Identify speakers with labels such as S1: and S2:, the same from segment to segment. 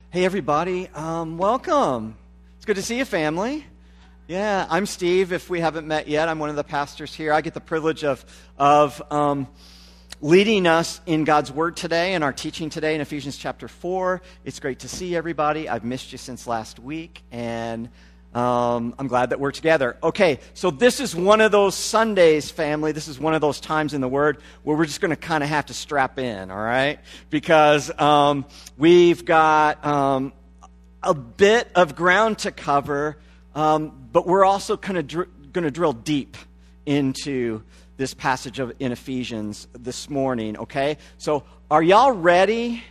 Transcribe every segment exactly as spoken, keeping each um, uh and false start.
S1: Hey, everybody. Um, welcome. It's good to see you, family. Yeah, I'm Steve. If we haven't met yet, I'm one of the pastors here. I get the privilege of, of um, leading us in God's Word today and our teaching today in Ephesians chapter four. It's great to see everybody. I've missed you since last week, and um, I'm glad that we're together. Okay, so this is one of those Sundays, family. This is one of those times in the Word where we're just going to kind of have to strap in, all right? Because um, we've got um, a bit of ground to cover, um, but we're also kind of dr- going to drill deep into this passage of in Ephesians this morning, okay? So are y'all ready?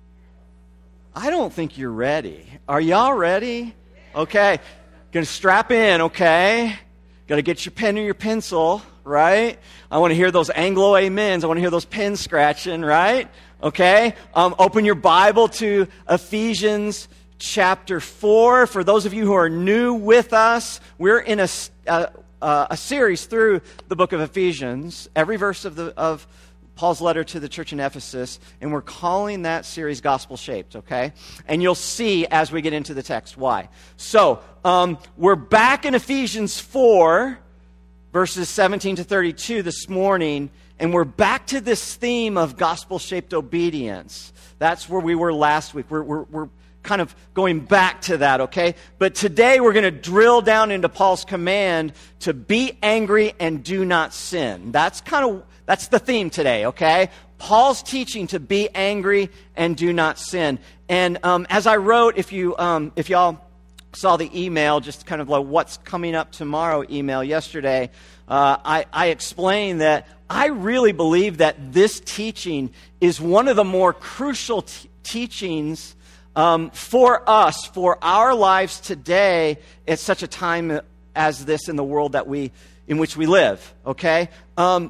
S1: I don't think you're ready. Are y'all ready? Okay. Going to strap in, okay? Got to get your pen or your pencil, right? I want to hear those Anglo amens. I want to hear those pens scratching, right? Okay? Um, open your Bible to Ephesians chapter four. For those of you who are new with us, we're in a, a, a series through the book of Ephesians, every verse of the of Paul's letter to the church in Ephesus, and we're calling that series gospel-shaped, okay? And you'll see as we get into the text why. So, um, we're back in Ephesians four, verses seventeen to thirty-two this morning, and we're back to this theme of gospel-shaped obedience. That's where we were last week. We're, we're, we're kind of going back to that, okay? But today we're going to drill down into Paul's command to be angry and do not sin. That's kind of That's the theme today, okay? Paul's teaching to be angry and do not sin. And um, as I wrote, if you um, if y'all saw the email, just kind of like what's coming up tomorrow email yesterday, uh, I, I explained that I really believe that this teaching is one of the more crucial t- teachings um, for us, for our lives today at such a time as this in the world that we in which we live, okay? Um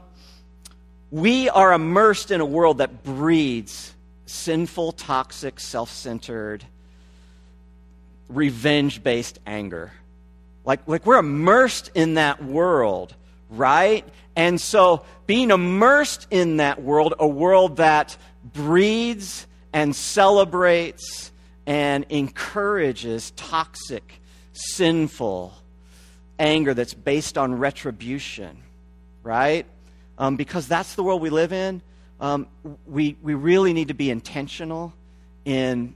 S1: We are immersed in a world that breeds sinful, toxic, self-centered, revenge-based anger. Like, like we're immersed in that world, right? And so being immersed in that world, a world that breeds and celebrates and encourages toxic, sinful anger that's based on retribution, right? Um, because that's the world we live in, um, we we really need to be intentional in,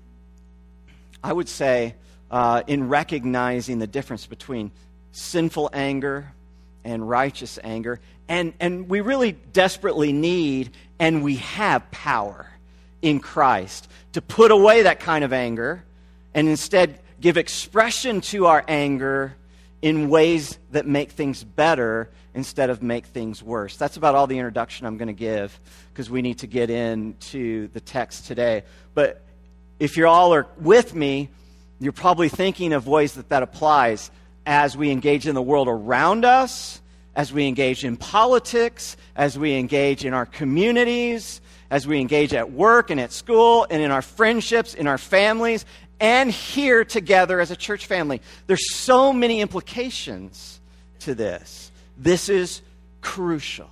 S1: I would say, uh, in recognizing the difference between sinful anger and righteous anger. And, and we really desperately need, and we have power in Christ to put away that kind of anger and instead give expression to our anger in ways that make things better instead of make things worse. That's about all the introduction I'm going to give because we need to get into the text today. But if you all are with me, you're probably thinking of ways that that applies as we engage in the world around us, as we engage in politics, as we engage in our communities, as we engage at work and at school and in our friendships, in our families, and here together as a church family. There's so many implications to this. This is crucial.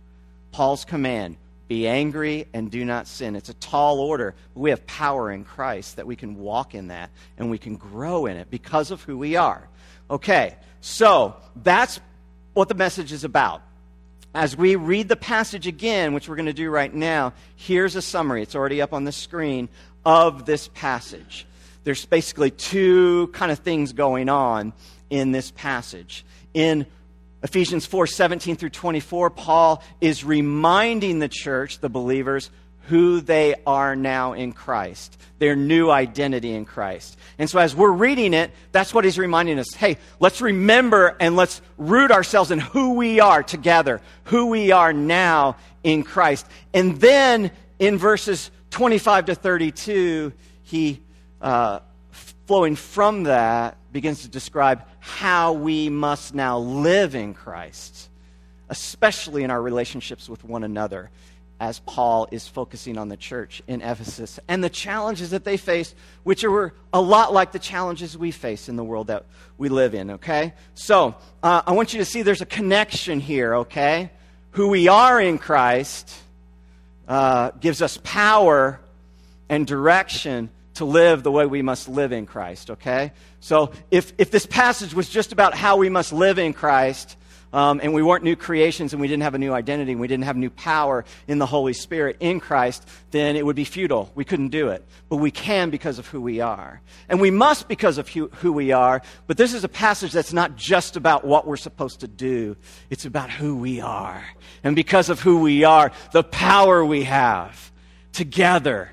S1: Paul's command, be angry and do not sin. It's a tall order. We have power in Christ that we can walk in that and we can grow in it because of who we are. Okay, so that's what the message is about. As we read the passage again, which we're going to do right now, here's a summary. It's already up on the screen of this passage. There's basically two kind of things going on in this passage. In Ephesians four, seventeen through twenty-four, Paul is reminding the church, the believers, who they are now in Christ, their new identity in Christ. And so as we're reading it, that's what he's reminding us. Hey, let's remember and let's root ourselves in who we are together, who we are now in Christ. And then in verses twenty-five to thirty-two, he, uh, flowing from that, begins to describe how we must now live in Christ, especially in our relationships with one another, as Paul is focusing on the church in Ephesus and the challenges that they face, which are a lot like the challenges we face in the world that we live in, okay? So, uh, I want you to see there's a connection here, okay? Who we are in Christ uh, gives us power and direction to live the way we must live in Christ, okay? So if, if this passage was just about how we must live in Christ, um, and we weren't new creations and we didn't have a new identity and we didn't have new power in the Holy Spirit in Christ, then it would be futile. We couldn't do it. But we can because of who we are. And we must because of who, who we are. But this is a passage that's not just about what we're supposed to do. It's about who we are. And because of who we are, the power we have together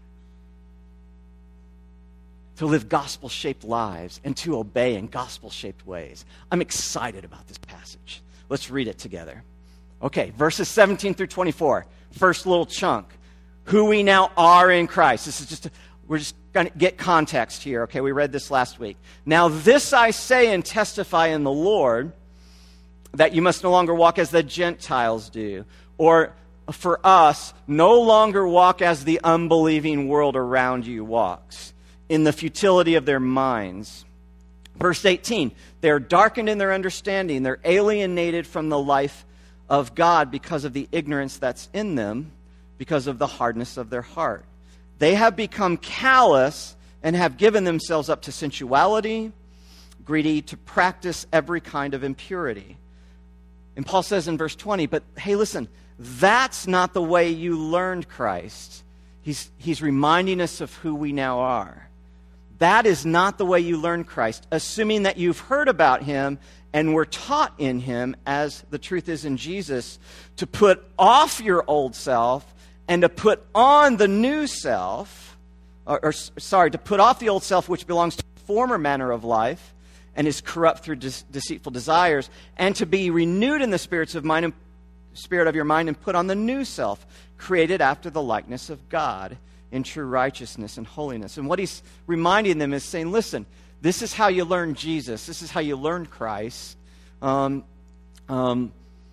S1: to live gospel-shaped lives and to obey in gospel-shaped ways. I'm excited about this passage. Let's read it together. Okay, verses seventeen through twenty-four. First little chunk. Who we now are in Christ. This is just, a, we're just going to get context here. Okay, we read this last week. Now this I say and testify in the Lord, that you must no longer walk as the Gentiles do, or for us, no longer walk as the unbelieving world around you walks, in the futility of their minds. Verse eighteen, they are darkened in their understanding. They're alienated from the life of God because of the ignorance that's in them, because of the hardness of their heart. They have become callous and have given themselves up to sensuality, greedy to practice every kind of impurity. And Paul says in verse twenty, but hey, listen, that's not the way you learned Christ. He's, he's reminding us of who we now are. That is not the way you learn Christ, assuming that you've heard about him and were taught in him, as the truth is in Jesus, to put off your old self and to put on the new self, or, or sorry, to put off the old self which belongs to the former manner of life and is corrupt through de- deceitful desires, and to be renewed in the spirits of mind and spirit of your mind and put on the new self, created after the likeness of God, in true righteousness and holiness. And what he's reminding them is saying, listen, this is how you learn Jesus. This is how you learn Christ. Um, um,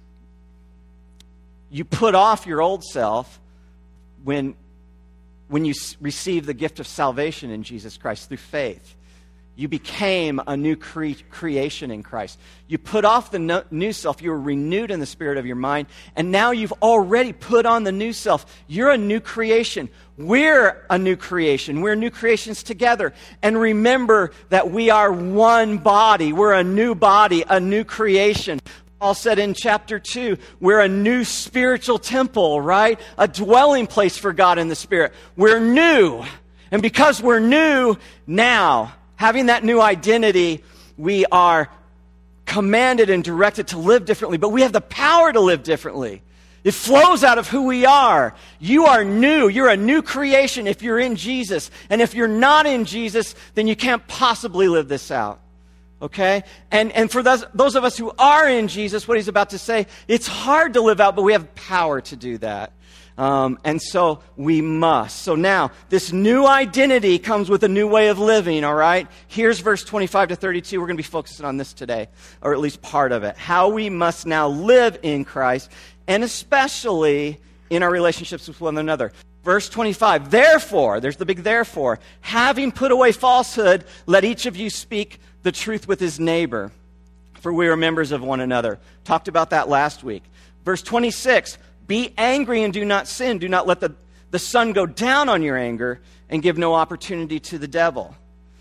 S1: you put off your old self when, when you s- receive the gift of salvation in Jesus Christ through faith. You became a new cre- creation in Christ. You put off the no- new self. You were renewed in the spirit of your mind. And now you've already put on the new self. You're a new creation. We're a new creation. We're new creations together. And remember that we are one body. We're a new body, a new creation. Paul said in chapter two, we're a new spiritual temple, right? A dwelling place for God in the Spirit. We're new. And because we're new now, having that new identity, we are commanded and directed to live differently, but we have the power to live differently. It flows out of who we are. You are new. You're a new creation if you're in Jesus. And if you're not in Jesus, then you can't possibly live this out. Okay? And and for those, those of us who are in Jesus, what he's about to say, it's hard to live out, but we have power to do that. Um, and so we must. So now, this new identity comes with a new way of living, all right? Here's verse twenty-five to thirty-two. We're going to be focusing on this today, or at least part of it. How we must now live in Christ, and especially in our relationships with one another. Verse twenty-five, therefore, there's the big therefore, having put away falsehood, let each of you speak the truth with his neighbor, for we are members of one another. Talked about that last week. Verse twenty-six, be angry and do not sin. Do not let the, the sun go down on your anger, and give no opportunity to the devil.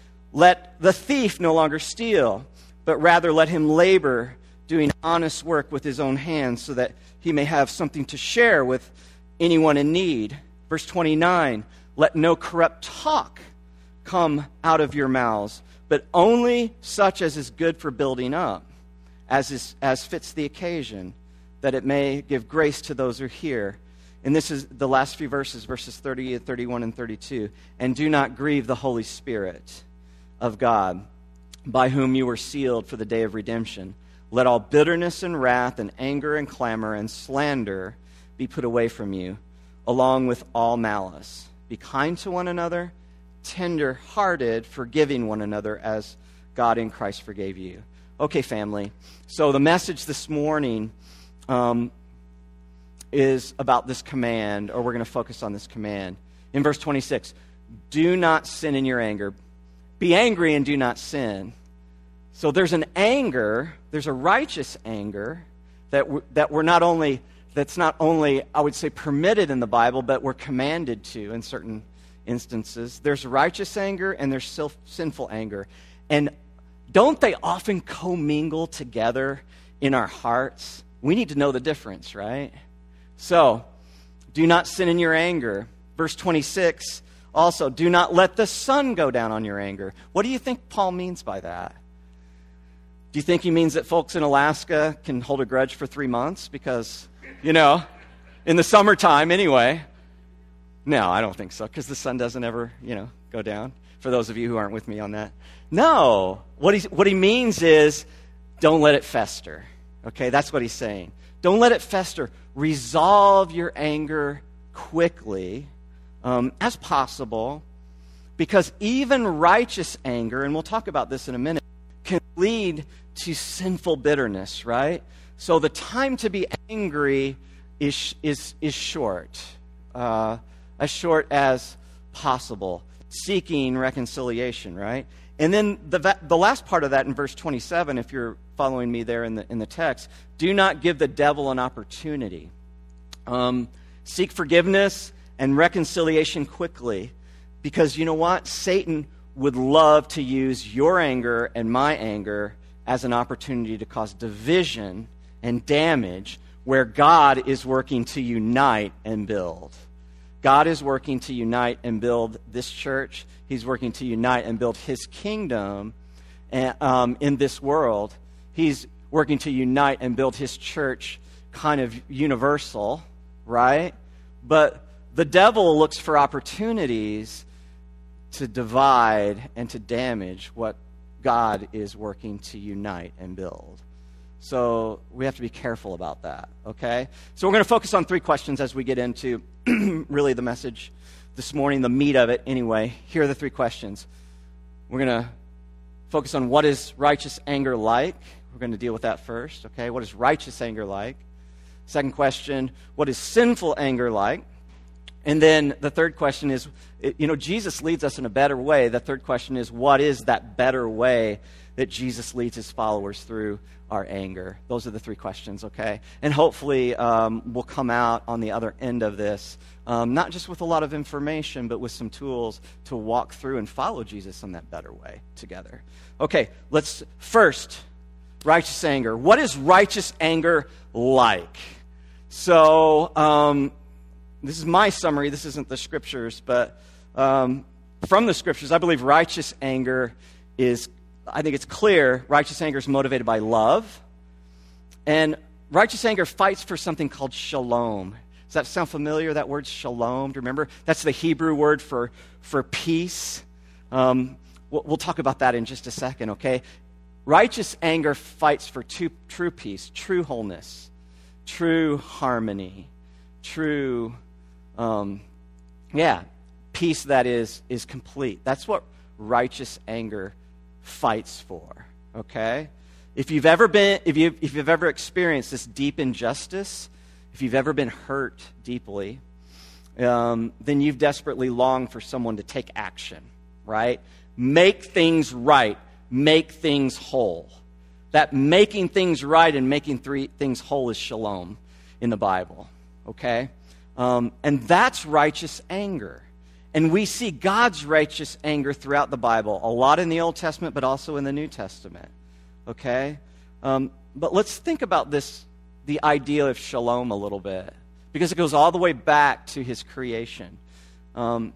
S1: Let the thief no longer steal, but rather let him labor, doing honest work with his own hands, so that he may have something to share with anyone in need. Verse twenty-nine, let no corrupt talk come out of your mouths, but only such as is good for building up, as is, as fits the occasion, that it may give grace to those who hear. And this is the last few verses, verses thirty, thirty-one, and thirty-two. And do not grieve the Holy Spirit of God, by whom you were sealed for the day of redemption. Let all bitterness and wrath and anger and clamor and slander be put away from you, along with all malice. Be kind to one another, tender-hearted, forgiving one another as God in Christ forgave you. Okay, family. So the message this morning Um, is about this command, or we're going to focus on this command. In verse twenty-six, do not sin in your anger. Be angry and do not sin. So there's an anger, there's a righteous anger that we're, that we're not only, that's not only, I would say, permitted in the Bible, but we're commanded to in certain instances. There's righteous anger and there's self- sinful anger. And don't they often commingle together in our hearts? We need to know the difference, right? So, do not sin in your anger. Verse twenty-six, also, do not let the sun go down on your anger. What do you think Paul means by that? Do you think he means that folks in Alaska can hold a grudge for three months? Because, you know, in the summertime anyway. No, I don't think so, because the sun doesn't ever, you know, go down, for those of you who aren't with me on that. No. What, he's, what he means is, don't let it fester. Okay, that's what he's saying. Don't let it fester. Resolve your anger quickly, um, as possible, because even righteous anger, and we'll talk about this in a minute, can lead to sinful bitterness, right? So the time to be angry is is is short, uh, as short as possible, seeking reconciliation, right? And then the the last part of that in verse twenty-seven, if you're following me there in the in the text, do not give the devil an opportunity. Um, seek forgiveness and reconciliation quickly, because you know what? Satan would love to use your anger and my anger as an opportunity to cause division and damage where God is working to unite and build. God is working to unite and build this church. He's working to unite and build his kingdom um, in this world. He's working to unite and build his church kind of universal, right? But the devil looks for opportunities to divide and to damage what God is working to unite and build. So we have to be careful about that, okay? So we're going to focus on three questions as we get into really the message this morning, the meat of it anyway. Here are the three questions. We're going to focus on what is righteous anger like. We're going to deal with that first, okay? What is righteous anger like? Second question, what is sinful anger like? And then the third question is, you know, Jesus leads us in a better way. The third question is, what is that better way that Jesus leads his followers through our anger? Those are the three questions, okay? And hopefully um, we'll come out on the other end of this, um, not just with a lot of information, but with some tools to walk through and follow Jesus in that better way together. Okay, let's first, righteous anger. What is righteous anger like? So, um, this is my summary. This isn't the scriptures, but um, from the scriptures, I believe righteous anger is, I think it's clear, righteous anger is motivated by love. And righteous anger fights for something called shalom. Does that sound familiar, that word shalom? Do you remember? That's the Hebrew word for, for peace. Um, we'll, we'll talk about that in just a second, okay? Righteous anger fights for true, true peace, true wholeness, true harmony, true... Um, yeah, peace that is is complete. That's what righteous anger fights for. Okay, if you've ever been, if you if you've ever experienced this deep injustice, if you've ever been hurt deeply, um, then you've desperately longed for someone to take action. Right, make things right, make things whole. That making things right and making three things whole is shalom in the Bible. Okay. Um, and that's righteous anger. And we see God's righteous anger throughout the Bible, a lot in the Old Testament, but also in the New Testament. Okay? Um, but let's think about this, the idea of shalom a little bit, because it goes all the way back to his creation. Um,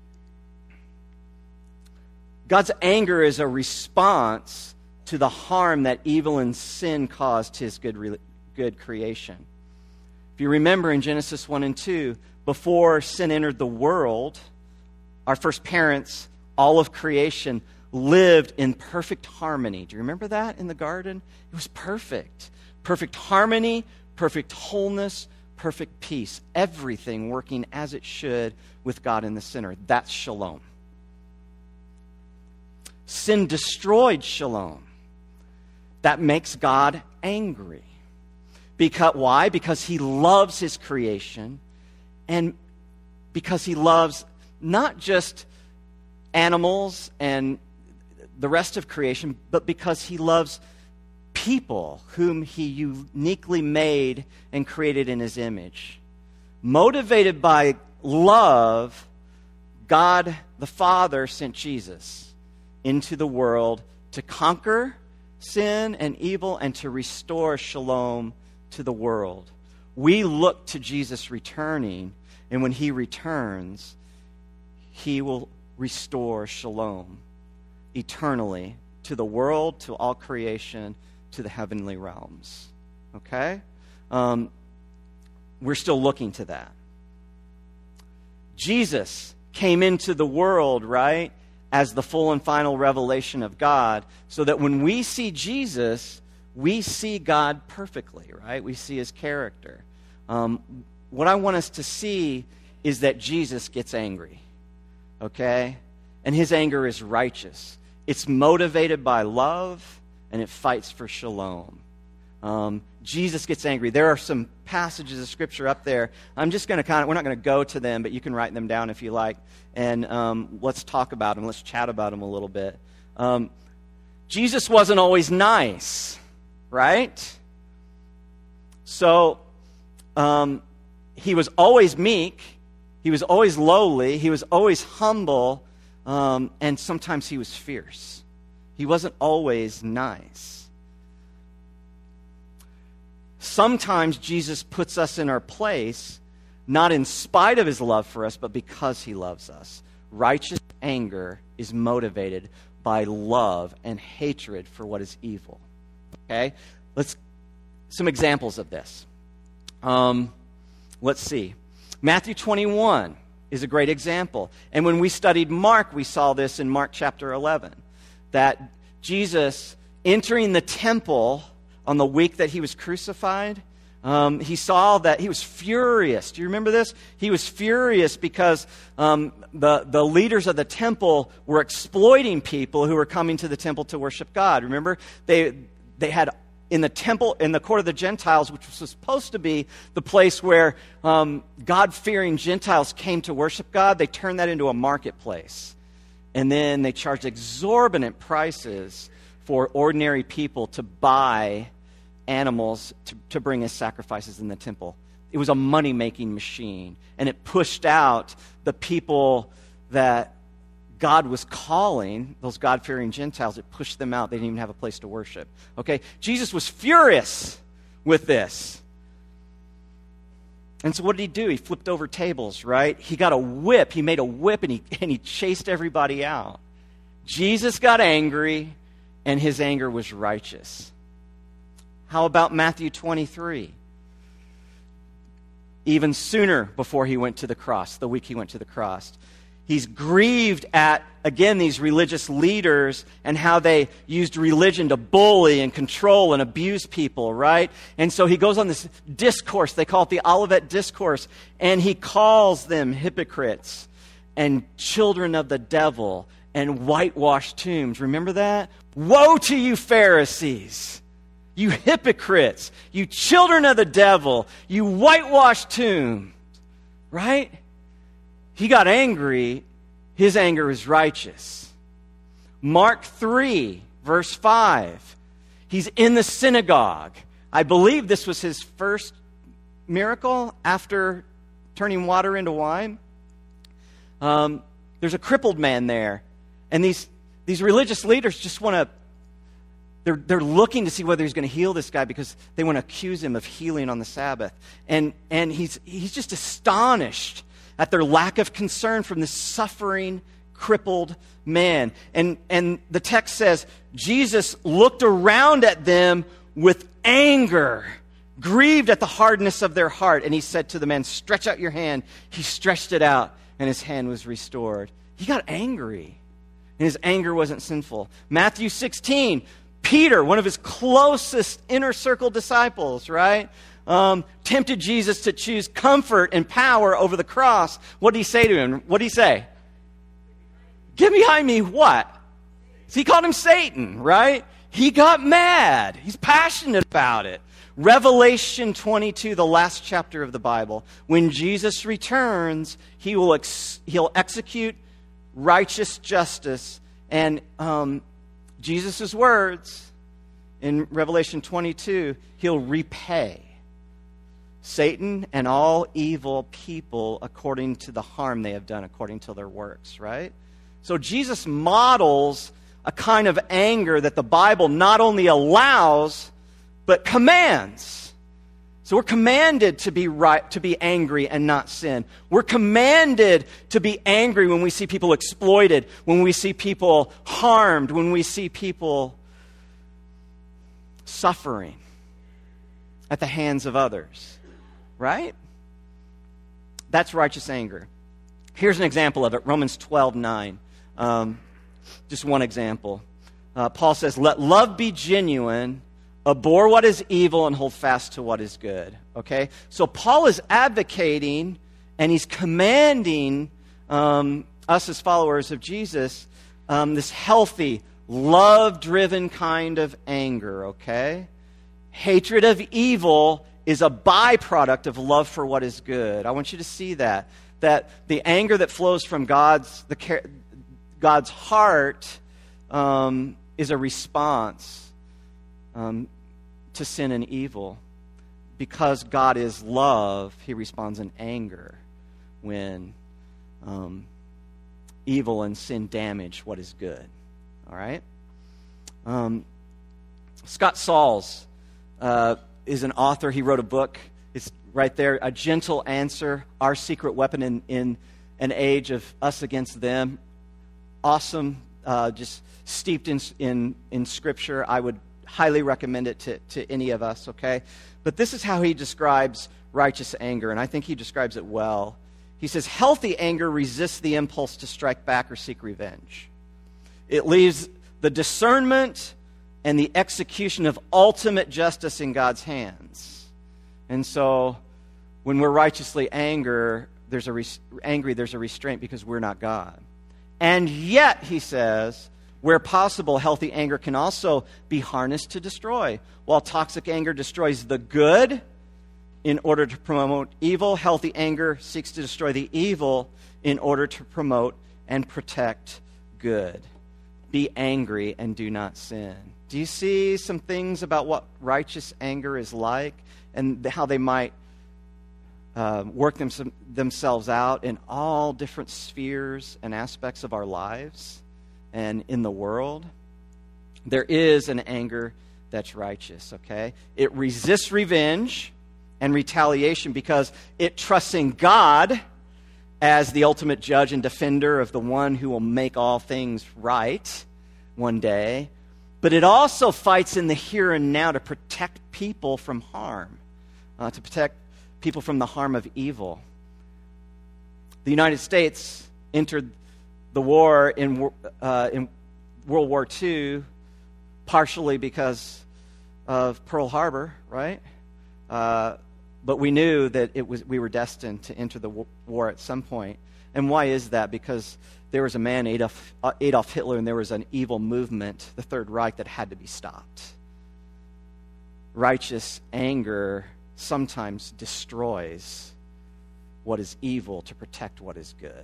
S1: God's anger is a response to the harm that evil and sin caused his good, re- good creation. If you remember in Genesis one and two, before sin entered the world, our first parents, all of creation, lived in perfect harmony. Do you remember that in the garden? It was perfect. Perfect harmony, perfect wholeness, perfect peace. Everything working as it should with God in the center. That's shalom. Sin destroyed shalom. That makes God angry. Because, why? Because he loves his creation, and because he loves not just animals and the rest of creation, but because he loves people whom he uniquely made and created in his image. Motivated by love, God the Father sent Jesus into the world to conquer sin and evil and to restore shalom to the world. We look to Jesus returning, and when he returns, he will restore shalom eternally to the world, to all creation, to the heavenly realms. Okay? Um, we're still looking to that. Jesus came into the world, right, as the full and final revelation of God, so that when we see Jesus, we see God perfectly, right? We see his character. Um, what I want us to see is that Jesus gets angry, okay? And his anger is righteous. It's motivated by love, and it fights for shalom. Um, Jesus gets angry. There are some passages of Scripture up there. I'm just going to kind of, we're not going to go to them, but you can write them down if you like. And um, let's talk about them. Let's chat about them a little bit. Um, Jesus wasn't always nice, right? So um, he was always meek. He was always lowly. He was always humble. Um, and sometimes he was fierce. He wasn't always nice. Sometimes Jesus puts us in our place, not in spite of his love for us, but because he loves us. Righteous anger is motivated by love and hatred for what is evil. Okay? Let's some examples of this. Um, let's see. Matthew twenty-one is a great example. And when we studied Mark, we saw this in Mark chapter eleven. That Jesus entering the temple on the week that he was crucified, um, he saw that he was furious. Do you remember this? He was furious because um, the, the leaders of the temple were exploiting people who were coming to the temple to worship God. Remember? They, they had in the temple, in the court of the Gentiles, which was supposed to be the place where um, God-fearing Gentiles came to worship God, they turned that into a marketplace. And then they charged exorbitant prices for ordinary people to buy animals to, to bring as sacrifices in the temple. It was a money-making machine, and it pushed out the people that God was calling, those God-fearing Gentiles. It pushed them out. They didn't even have a place to worship. Okay? Jesus was furious with this. And so what did he do? He flipped over tables, right? He got a whip. He made a whip, and he, and he chased everybody out. Jesus got angry, and his anger was righteous. How about Matthew twenty-three? Even sooner before he went to the cross, the week he went to the cross. He's grieved at, again, these religious leaders and how they used religion to bully and control and abuse people, right? And so he goes on this discourse. They call it the Olivet Discourse. And he calls them hypocrites and children of the devil and whitewashed tombs. Remember that? Woe to you, Pharisees! You hypocrites! You children of the devil! You whitewashed tombs! Right? He got angry. His anger is righteous. Mark three, verse five. He's in the synagogue. I believe this was his first miracle after turning water into wine. Um, there's a crippled man there. And these, these religious leaders just want to, they're, they're looking to see whether he's going to heal this guy because they want to accuse him of healing on the Sabbath. And, and he's, he's just astonished at their lack of concern from this suffering, crippled man. And, and the text says, Jesus looked around at them with anger, grieved at the hardness of their heart. And he said to the man, stretch out your hand. He stretched it out, and his hand was restored. He got angry, and his anger wasn't sinful. Matthew sixteen, Peter, one of his closest inner circle disciples, right? Um, tempted Jesus to choose comfort and power over the cross. What did he say to him? What did he say? Get behind me, what? So he called him Satan, right? He got mad. He's passionate about it. Revelation twenty-two, the last chapter of the Bible. When Jesus returns, he will ex- he'll execute righteous justice. And um, Jesus' words in Revelation twenty-two, he'll repay Satan and all evil people according to the harm they have done, according to their works, right? So Jesus models a kind of anger that the Bible not only allows, but commands. So we're commanded to be right, to be angry and not sin. We're commanded to be angry when we see people exploited, when we see people harmed, when we see people suffering at the hands of others. Right? That's righteous anger. Here's an example of it, Romans twelve nine. Um, just one example. Uh, Paul says, let love be genuine, abhor what is evil, and hold fast to what is good. Okay? So Paul is advocating, and he's commanding um, us as followers of Jesus, um, this healthy, love-driven kind of anger, okay? Hatred of evil is a byproduct of love for what is good. I want you to see that. That the anger that flows from God's the God's heart um, is a response um, to sin and evil. Because God is love, he responds in anger when um, evil and sin damage what is good. All right? Um, Scott Sauls uh, is an author. He wrote a book. It's right there, A Gentle Answer, Our Secret Weapon in, in an Age of Us Against Them. Awesome, uh, just steeped in, in, in Scripture. I would highly recommend it to, to any of us, okay? But this is how he describes righteous anger, and I think he describes it well. He says, healthy anger resists the impulse to strike back or seek revenge. It leaves the discernment and the execution of ultimate justice in God's hands. And so when we're righteously anger, there's a res- angry, there's a restraint because we're not God. And yet, he says, where possible, healthy anger can also be harnessed to destroy. While toxic anger destroys the good in order to promote evil, healthy anger seeks to destroy the evil in order to promote and protect good. Be angry and do not sin. Do you see some things about what righteous anger is like and how they might uh, work them, themselves out in all different spheres and aspects of our lives and in the world? There is an anger that's righteous, okay? It resists revenge and retaliation because it trusts in God as the ultimate judge and defender of the one who will make all things right one day. But it also fights in the here and now to protect people from harm, uh, to protect people from the harm of evil. The United States entered the war in, uh, in World War Two partially because of Pearl Harbor, right? Uh, but we knew that it was we were destined to enter the war at some point. And why is that? Because there was a man, Adolf, uh, Adolf Hitler, and there was an evil movement, the Third Reich, that had to be stopped. Righteous anger sometimes destroys what is evil to protect what is good. It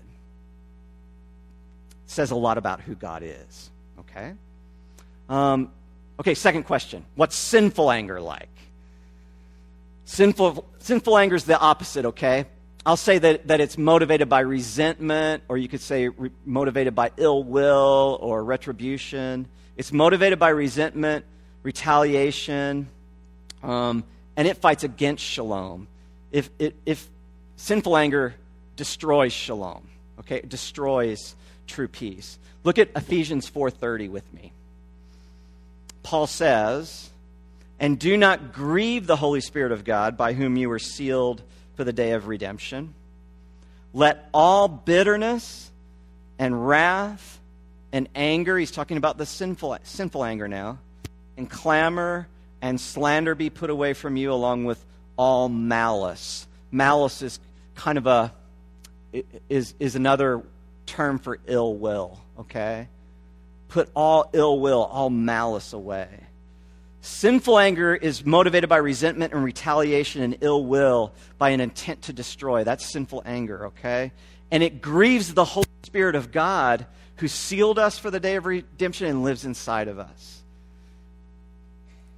S1: says a lot about who God is, okay? Um, okay, second question. What's sinful anger like? Sinful, sinful anger is the opposite, okay? I'll say that, that it's motivated by resentment, or you could say re- motivated by ill will or retribution. It's motivated by resentment, retaliation, um, and it fights against shalom. If, it, if sinful anger destroys shalom, okay, it destroys true peace. Look at Ephesians four thirty with me. Paul says, "And do not grieve the Holy Spirit of God, by whom you were sealed for the day of redemption. Let all bitterness and wrath and anger," he's talking about the sinful sinful anger now, "and clamor and slander be put away from you, along with all malice." Malice is kind of a is is another term for ill will, okay? Put all ill will, all malice away. Sinful anger is motivated by resentment and retaliation and ill will, by an intent to destroy. That's sinful anger, okay? And it grieves the Holy Spirit of God, who sealed us for the day of redemption and lives inside of us.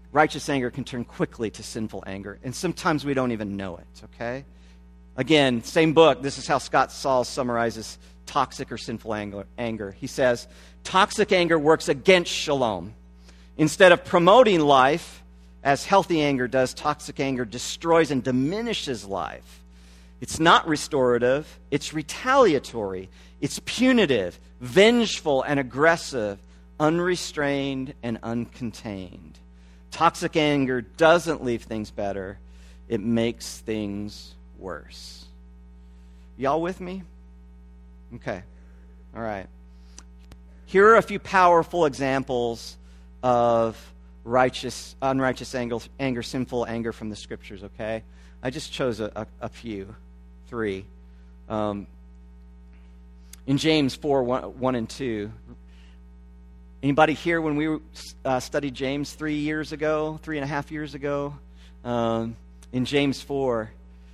S1: righteous anger can turn quickly to sinful anger, and sometimes we don't even know it, okay? Again, same book, this is how Scott Sauls summarizes toxic or sinful anger. anger. He says, toxic anger works against shalom. Instead of promoting life, as healthy anger does, toxic anger destroys and diminishes life. It's not restorative, it's retaliatory, it's punitive, vengeful and aggressive, unrestrained and uncontained. Toxic anger doesn't leave things better, it makes things worse. Y'all with me? Okay. All right. Here are a few powerful examples of righteous, unrighteous anger, anger, sinful anger from the scriptures, okay? I just chose a, a, a few, three. Um, in James four, one, one and two, anybody here when we uh, studied James three years ago, three and a half years ago? Um, in James four,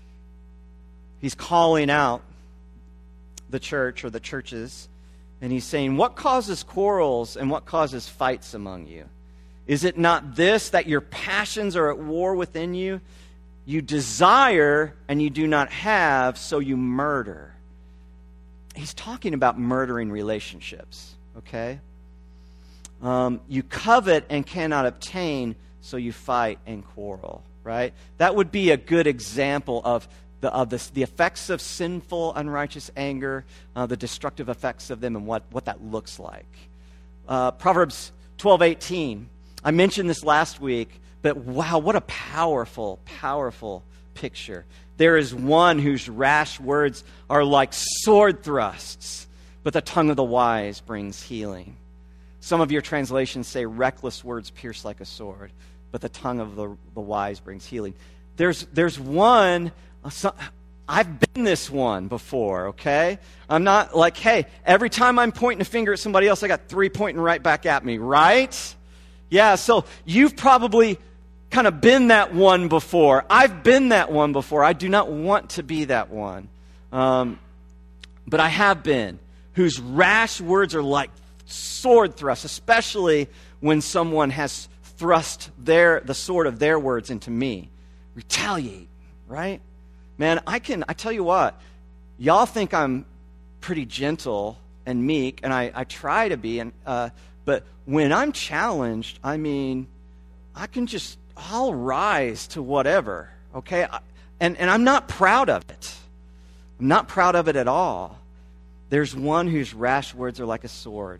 S1: he's calling out the church or the churches, and he's saying, what causes quarrels and what causes fights among you? Is it not this, that your passions are at war within you? You desire and you do not have, so you murder. He's talking about murdering relationships, okay? Um, you covet and cannot obtain, so you fight and quarrel, right? That would be a good example of the of this, the effects of sinful, unrighteous anger, uh, the destructive effects of them, and what, what that looks like. Uh, Proverbs twelve eighteen. I mentioned this last week, but wow, what a powerful, powerful picture. There is one whose rash words are like sword thrusts, but the tongue of the wise brings healing. Some of your translations say reckless words pierce like a sword, but the tongue of the, the wise brings healing. There's, there's one, some, I've been this one before, okay? I'm not like, hey, every time I'm pointing a finger at somebody else, I got three pointing right back at me, right? Yeah, so you've probably kind of been that one before. I've been that one before. I do not want to be that one. Um, but I have been, whose rash words are like sword thrusts, especially when someone has thrust their the sword of their words into me. Retaliate, right? Man, I can, I tell you what, y'all think I'm pretty gentle and meek, and I, I try to be, and uh, but when I'm challenged, I mean, I can just, I'll rise to whatever, okay? I, and, and I'm not proud of it. I'm not proud of it at all. There's one whose rash words are like a sword,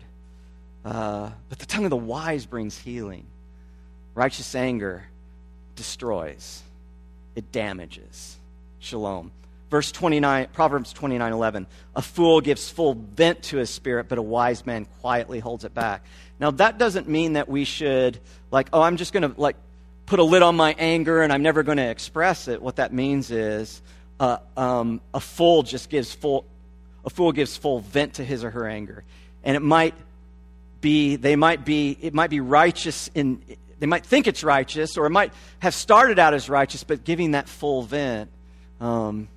S1: uh, but the tongue of the wise brings healing. Righteous anger destroys. It damages. Shalom. Verse twenty-nine, Proverbs twenty-nine eleven. A fool gives full vent to his spirit, but a wise man quietly holds it back. Now, that doesn't mean that we should, like, oh, I'm just going to, like, put a lid on my anger and I'm never going to express it. What that means is uh, um, a fool just gives full, a fool gives full vent to his or her anger. And it might be, they might be, it might be righteous in, they might think it's righteous, or it might have started out as righteous, but giving that full vent, um,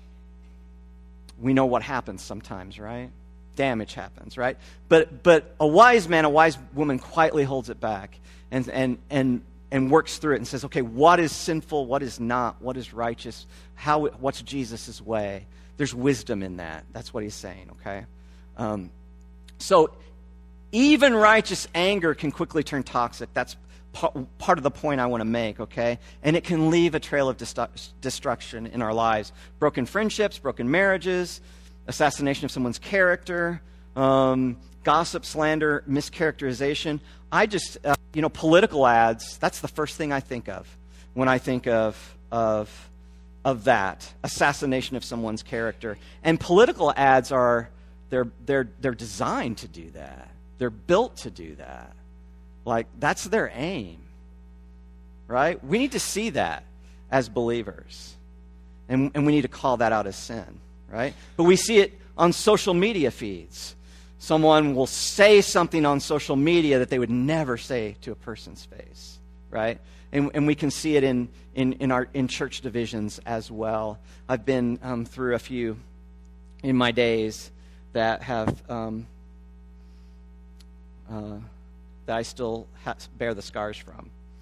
S1: we know what happens sometimes, right? Damage happens, right? But but a wise man, a wise woman quietly holds it back and and and and works through it and says, okay, what is sinful? What is not? What is righteous? How? What's Jesus' way? There's wisdom in that. That's what he's saying, okay? Um, so even righteous anger can quickly turn toxic. That's part of the point I want to make, okay? And it can leave a trail of destruction in our lives. Broken friendships, broken marriages, assassination of someone's character, um, gossip, slander, mischaracterization. I just, uh, you know, political ads, that's the first thing I think of when I think of, of, of that, assassination of someone's character. And political ads are, they're, they're, they're designed to do that. They're built to do that. Like, that's their aim, right? We need to see that as believers. And, and we need to call that out as sin, right? But we see it on social media feeds. Someone will say something on social media that they would never say to a person's face, right? And, and we can see it in, in, in, our, in church divisions as well. I've been um, through a few in my days that have... Um, uh, that I still ha- bear the scars from.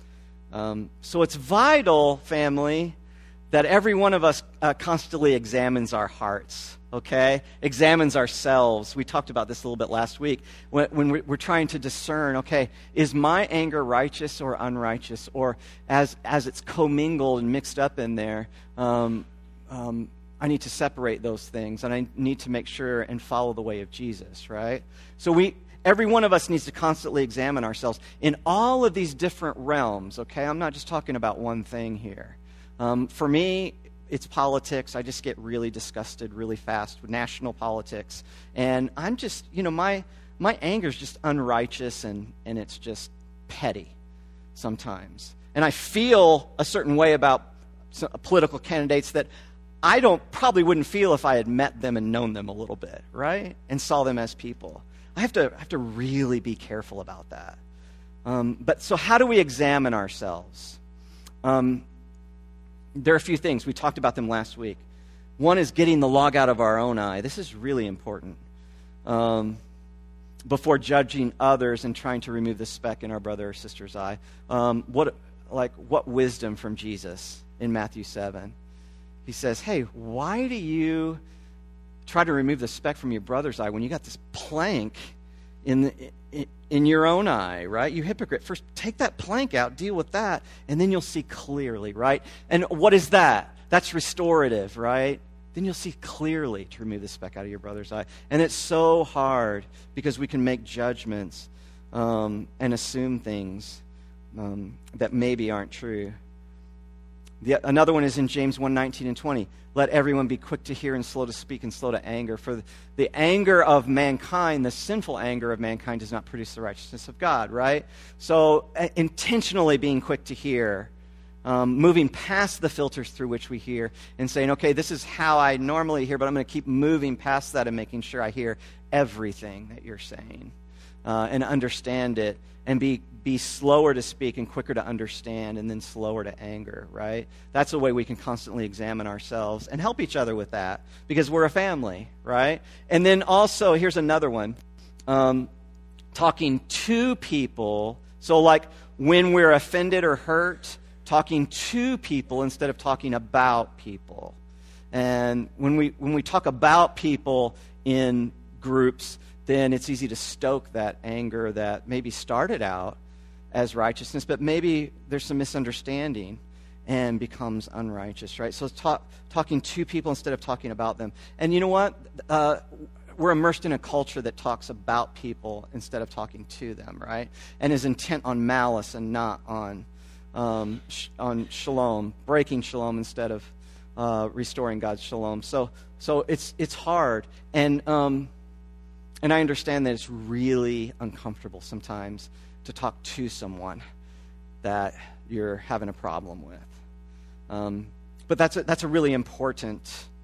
S1: Um, so it's vital, family, that every one of us uh, constantly examines our hearts, okay? Examines ourselves. We talked about this a little bit last week when, when we're trying to discern, okay, is my anger righteous or unrighteous? Or as as it's commingled and mixed up in there, um, um, I need to separate those things, and I need to make sure and follow the way of Jesus, right? So we... Every one of us needs to constantly examine ourselves in all of these different realms, okay? I'm not just talking about one thing here. Um, for me, it's politics. I just get really disgusted really fast with national politics. And I'm just, you know, my my anger is just unrighteous and, and it's just petty sometimes. And I feel a certain way about some, political candidates that I don't probably wouldn't feel if I had met them and known them a little bit, right? And saw them as people. I have to I have to really be careful about that. Um, but so how do we examine ourselves? Um, there are a few things. We talked about them last week. One is getting the log out of our own eye. This is really important. Um, before judging others and trying to remove the speck in our brother or sister's eye. Um, what like what wisdom from Jesus in Matthew seven. He says, hey, why do you try to remove the speck from your brother's eye when you got this plank in the, in, in your own eye, right? You hypocrite. First, take that plank out, deal with that, and then you'll see clearly, right? And what is that? That's restorative, right? Then you'll see clearly to remove the speck out of your brother's eye. And it's so hard because we can make judgments um, and assume things um, that maybe aren't true. The, another one is in James one nineteen and twenty. Let everyone be quick to hear and slow to speak and slow to anger. For the, the anger of mankind, the sinful anger of mankind, does not produce the righteousness of God, right? So uh, intentionally being quick to hear, um, moving past the filters through which we hear and saying, okay, this is how I normally hear, but I'm going to keep moving past that and making sure I hear everything that you're saying uh, and understand it and be be slower to speak and quicker to understand and then slower to anger, right? That's a way we can constantly examine ourselves and help each other with that because we're a family, right? And then also, here's another one, um, talking to people. So like when we're offended or hurt, talking to people instead of talking about people. And when we when we talk about people in groups, then it's easy to stoke that anger that maybe started out as righteousness, but maybe there's some misunderstanding and becomes unrighteous, right? So it's talk, talking to people instead of talking about them. And you know what? Uh, we're immersed in a culture that talks about people instead of talking to them, right? And is intent on malice and not on um, sh- on shalom, breaking shalom instead of uh, restoring God's shalom. So so it's it's hard, and um, and I understand that it's really uncomfortable sometimes to talk to someone that you're having a problem with. Um, but that's a, that's a really important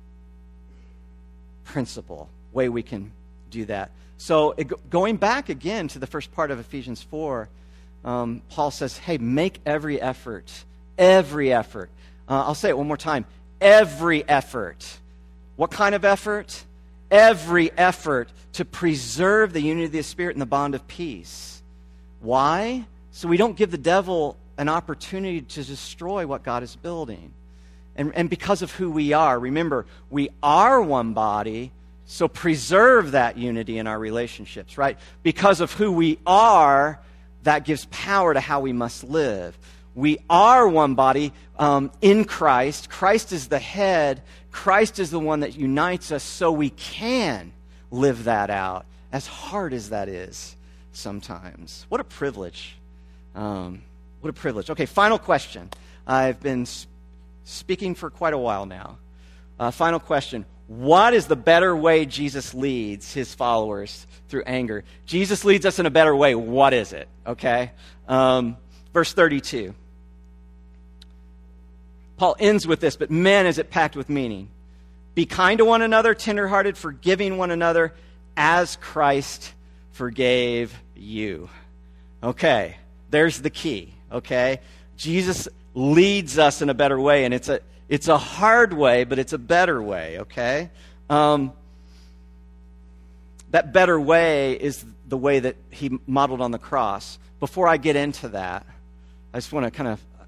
S1: principle, way we can do that. So it, going back again to the first part of Ephesians four, um, Paul says, hey, make every effort, every effort. Uh, I'll say it one more time, every effort. What kind of effort? Every effort to preserve the unity of the Spirit and the bond of peace. Why? So we don't give the devil an opportunity to destroy what God is building. And, and because of who we are, remember, we are one body, so preserve that unity in our relationships, right? Because of who we are, that gives power to how we must live. We are one body um, in Christ. Christ is the head. Christ is the one that unites us so we can live that out, as hard as that is sometimes. What a privilege. Um, what a privilege. Okay, final question. I've been sp- speaking for quite a while now. Uh, final question. What is the better way Jesus leads his followers through anger? Jesus leads us in a better way. What is it? Okay? Um, verse thirty-two. Paul ends with this, but man, is it packed with meaning. Be kind to one another, tenderhearted, forgiving one another, as Christ forgave you. Okay, there's the key, okay? Jesus leads us in a better way, and it's a it's a hard way, but it's a better way, okay? Um, that better way is the way that he modeled on the cross. Before I get into that, I just want to kind of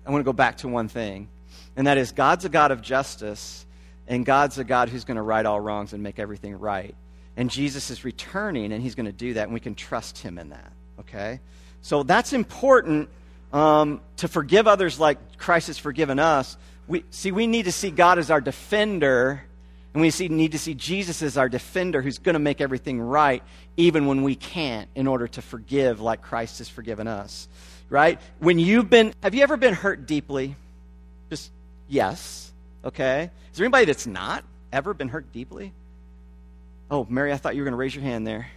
S1: I want to go back to one thing, and that is God's a God of justice, and God's a God who's going to right all wrongs and make everything right. And Jesus is returning, and he's going to do that, and we can trust him in that, okay? So that's important um, to forgive others like Christ has forgiven us. We see, we need to see God as our defender, and we see, need to see Jesus as our defender who's going to make everything right, even when we can't, in order to forgive like Christ has forgiven us, right? When you've been, have you ever been hurt deeply? Just yes, okay? Is there anybody that's not ever been hurt deeply? Oh, Mary, I thought you were going to raise your hand there.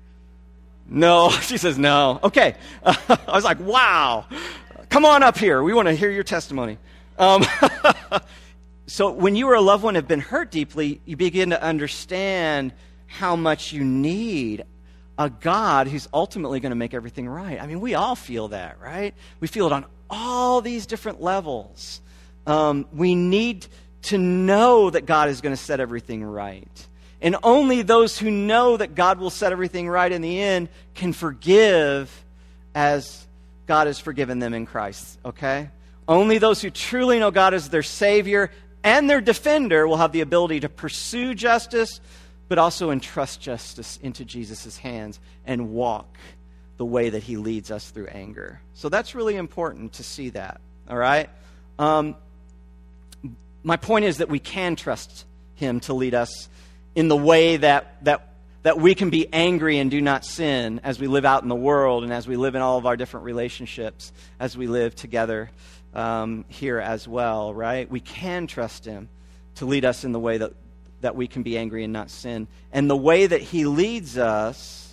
S1: No, she says no. Okay. Uh, I was like, wow. Come on up here. We want to hear your testimony. Um, so when you or a loved one have been hurt deeply, you begin to understand how much you need a God who's ultimately going to make everything right. I mean, we all feel that, right? We feel it on all these different levels. Um, we need to know that God is going to set everything right. And only those who know that God will set everything right in the end can forgive as God has forgiven them in Christ, okay? Only those who truly know God as their Savior and their defender will have the ability to pursue justice, but also entrust justice into Jesus' hands and walk the way that he leads us through anger. So that's really important to see that, all right? Um, my point is that we can trust him to lead us in the way that, that, that we can be angry and do not sin as we live out in the world and as we live in all of our different relationships, as we live together um, here as well, right? We can trust him to lead us in the way that, that we can be angry and not sin. And the way that he leads us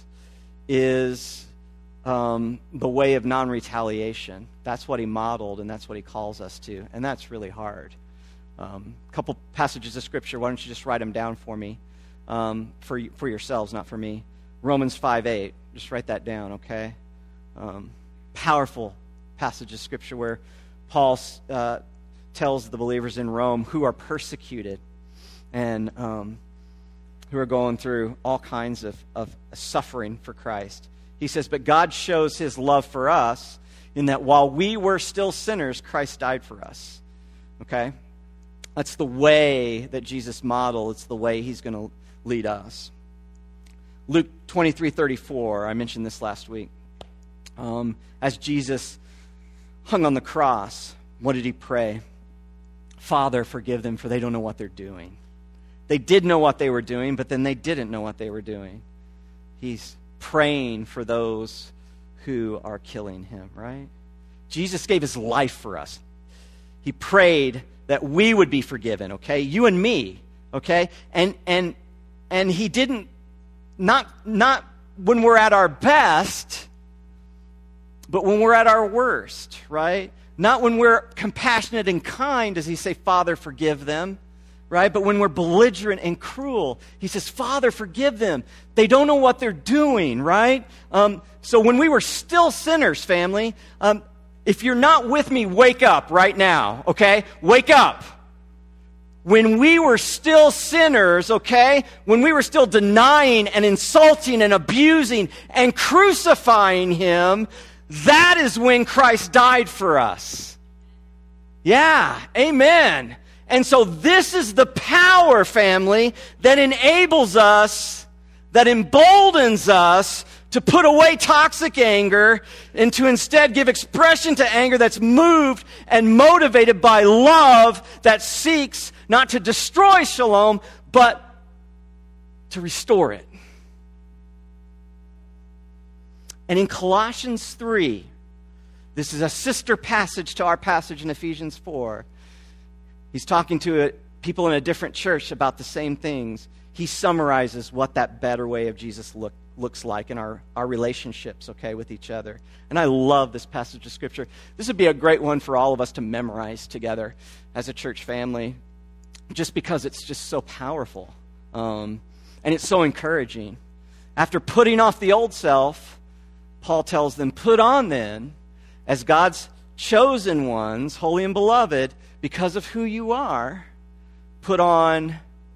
S1: is um, the way of non-retaliation. That's what he modeled, and that's what he calls us to. And that's really hard. A um, couple passages of Scripture. Why don't you just write them down for me, um, for for yourselves, not for me. Romans five eight. Just write that down, okay? Um, powerful passage of Scripture where Paul uh, tells the believers in Rome who are persecuted and um, who are going through all kinds of, of suffering for Christ. He says, but God shows his love for us in that while we were still sinners, Christ died for us, okay? That's the way that Jesus modeled. It's the way he's going to lead us. Luke twenty-three thirty-four, I mentioned this last week. Um, as Jesus hung on the cross, what did he pray? Father, forgive them, for they don't know what they're doing. They did know what they were doing, but then they didn't know what they were doing. He's praying for those who are killing him, right? Jesus gave his life for us. He prayed that we would be forgiven, okay? You and me, okay? And and and he didn't, not not when we're at our best, but when we're at our worst, right? Not when we're compassionate and kind, does he say, Father, forgive them, right? But when we're belligerent and cruel, he says, Father, forgive them. They don't know what they're doing, right? Um, so when we were still sinners, family, um, if you're not with me, wake up right now, okay? Wake up. When we were still sinners, okay? When we were still denying and insulting and abusing and crucifying him, that is when Christ died for us. Yeah, amen. And so this is the power, family, that enables us, that emboldens us to put away toxic anger and to instead give expression to anger that's moved and motivated by love that seeks not to destroy shalom, but to restore it. And in Colossians three, this is a sister passage to our passage in Ephesians four. He's talking to a, people in a different church about the same things. He summarizes what that better way of Jesus look, looks like in our, our relationships, okay, with each other. And I love this passage of Scripture. This would be a great one for all of us to memorize together as a church family, just because it's just so powerful. Um, and it's so encouraging. After putting off the old self, Paul tells them, put on then, as God's chosen ones, holy and beloved, because of who you are, put on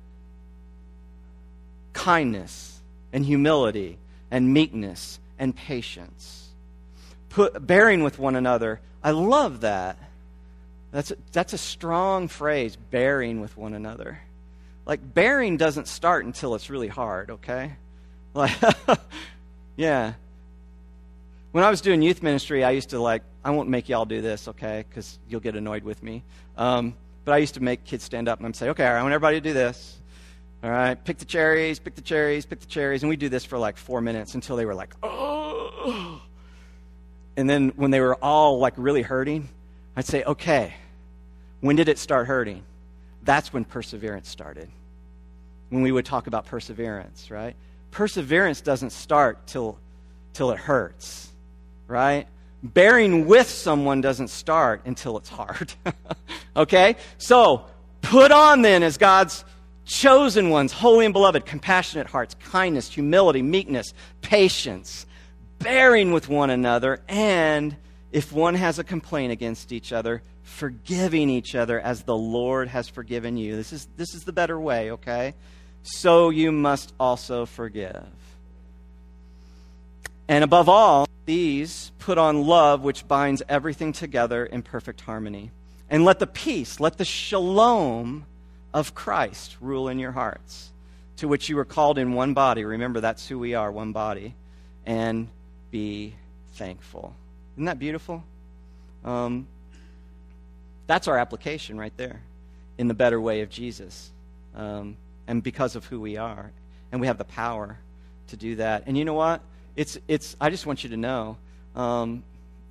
S1: kindness and humility and meekness and patience. Put, bearing with one another. I love that. That's a, that's a strong phrase, bearing with one another. Like, bearing doesn't start until it's really hard, okay? Like, yeah. When I was doing youth ministry, I used to, like, I won't make y'all do this, okay, because you'll get annoyed with me. Um, but I used to make kids stand up and I'd say, okay, all right, I want everybody to do this. All right, pick the cherries, pick the cherries, pick the cherries. And we do this for like four minutes until they were like, oh. And then when they were all like really hurting, I'd say, okay, when did it start hurting? That's when perseverance started. When we would talk about perseverance, right? Perseverance doesn't start till, till it hurts, right? Bearing with someone doesn't start until it's hard. Okay? So, put on then as God's chosen ones, holy and beloved, compassionate hearts, kindness, humility, meekness, patience, bearing with one another, and if one has a complaint against each other, forgiving each other as the Lord has forgiven you. This is this is the better way, okay? So you must also forgive. And above all these, put on love, which binds everything together in perfect harmony. And let the peace, let the shalom of Christ rule in your hearts, to which you were called in one body. Remember, that's who we are, one body. And be thankful. Isn't that beautiful? Um, that's our application right there, in the better way of Jesus. Um, and because of who we are. And we have the power to do that. And you know what? It's it's. I just want you to know, um,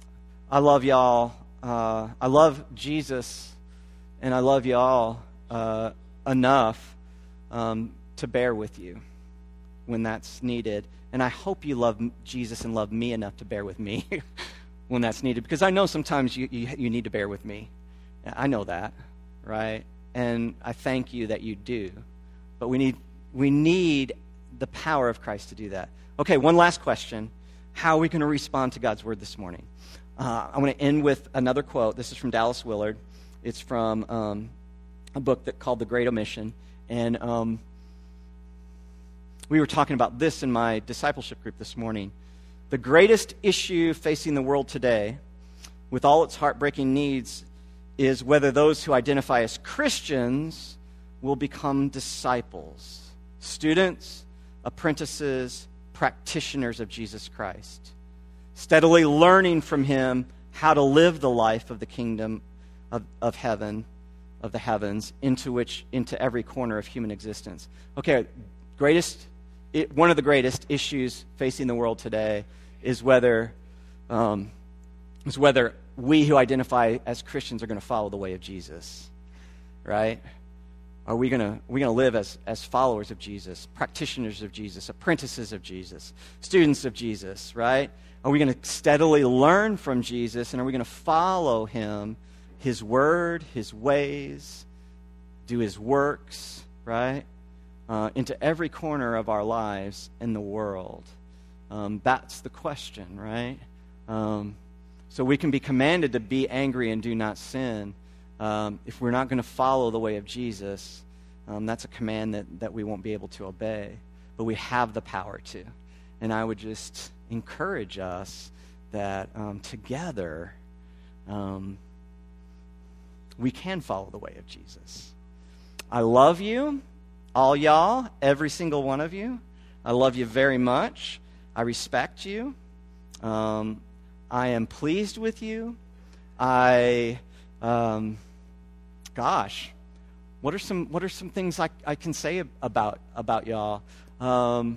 S1: I love y'all. Uh, I love Jesus, and I love y'all uh, enough um, to bear with you when that's needed. And I hope you love Jesus and love me enough to bear with me when that's needed, because I know sometimes you, you you need to bear with me. I know that, right? And I thank you that you do. But we need we need the power of Christ to do that. Okay, one last question. How are we going to respond to God's word this morning? Uh, I want to end with another quote. This is from Dallas Willard. It's from um, a book that called The Great Omission. And um, we were talking about this in my discipleship group this morning. The greatest issue facing the world today, with all its heartbreaking needs, is whether those who identify as Christians will become disciples, students, apprentices, practitioners of Jesus Christ, steadily learning from him how to live the life of the kingdom of, of heaven, of the heavens, into which into every corner of human existence. Okay, greatest, it, one of the greatest issues facing the world today is whether um, is whether we who identify as Christians are going to follow the way of Jesus, right? Are we going to are we going to live as, as followers of Jesus, practitioners of Jesus, apprentices of Jesus, students of Jesus, right? Are we going to steadily learn from Jesus, and are we going to follow him, his word, his ways, do his works, right, uh, into every corner of our lives in the world? Um, that's the question, right? Um, so we can be commanded to be angry and do not sin. Um, if we're not going to follow the way of Jesus, um, that's a command that, that we won't be able to obey. But we have the power to. And I would just encourage us that um, together um, we can follow the way of Jesus. I love you, all y'all, every single one of you. I love you very much. I respect you. Um, I am pleased with you. I... Um, Gosh, what are some what are some things I, I can say about about y'all? Um,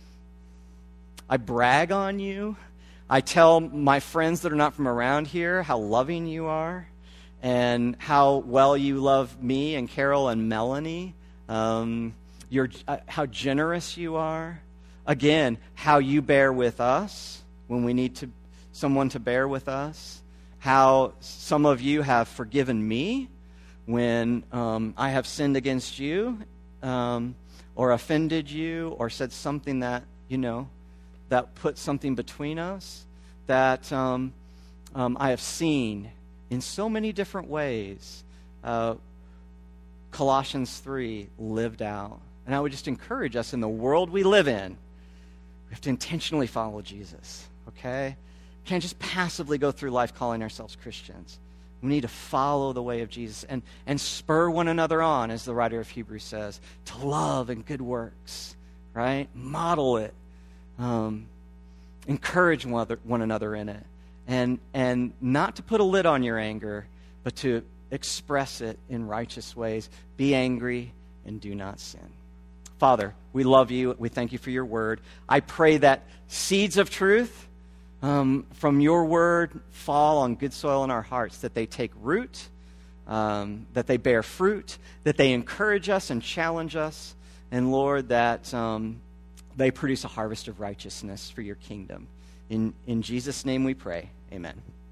S1: I brag on you. I tell my friends that are not from around here how loving you are, and how well you love me and Carol and Melanie. Um, you're uh, how generous you are. Again, how you bear with us when we need to someone to bear with us. How some of you have forgiven me when um, I have sinned against you, um, or offended you, or said something that, you know, that put something between us, that um, um, I have seen in so many different ways, uh, Colossians three lived out. And I would just encourage us, in the world we live in, we have to intentionally follow Jesus, okay? We can't just passively go through life calling ourselves Christians. We need to follow the way of Jesus and, and spur one another on, as the writer of Hebrews says, to love and good works, right? Model it. Um, encourage one another, one another in it. And, and not to put a lid on your anger, but to express it in righteous ways. Be angry and do not sin. Father, we love you. We thank you for your word. I pray that seeds of truth um, from your word fall on good soil in our hearts, that they take root, um, that they bear fruit, that they encourage us and challenge us, and Lord, that um, they produce a harvest of righteousness for your kingdom. In, in Jesus' name we pray. Amen.